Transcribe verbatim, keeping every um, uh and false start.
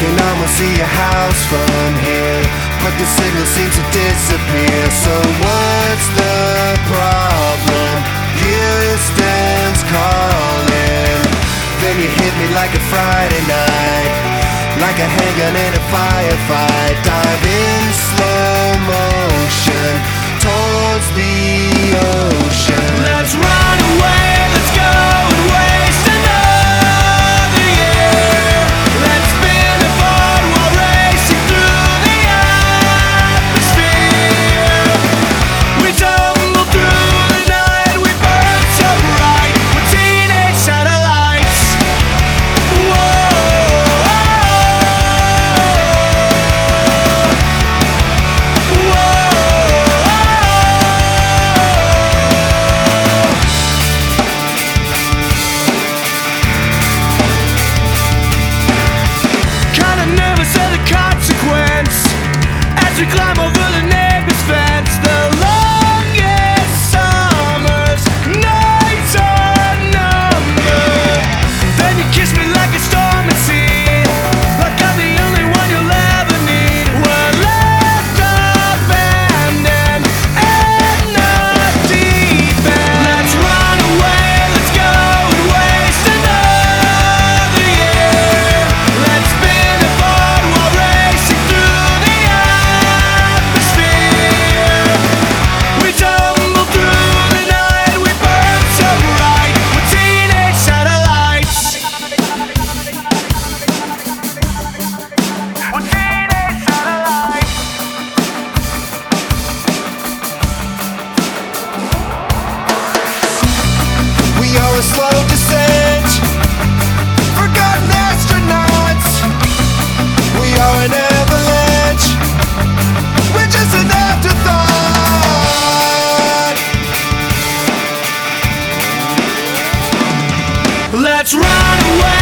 Can almost see your house from here, but the signal seems to disappear. So what's the problem? Houston's calling. Then you hit me like a Friday night, like a handgun in a firefight. Dive in slow motion towards the ocean. Let's run away, let's go and waste another year. Let's spin apart while racing through the atmosphere. We tumble through the night, we burn so bright. We're teenage satellites. Whoa. We climb over the neighbor's fence. The longest summers, nights are numbered. Then you kiss me like a storm at sea, like I'm the only one you'll ever need. We're left abandoned and not deep end. Let's run away, let's go and waste another year. Let's spin apart while racing through the we tumble through the night, we burn so bright. We're teenage satellites. We're teenage satellites. We are a slow descent, forgotten astronauts. We are an avalanche, we're just an afterthought. Let's run away.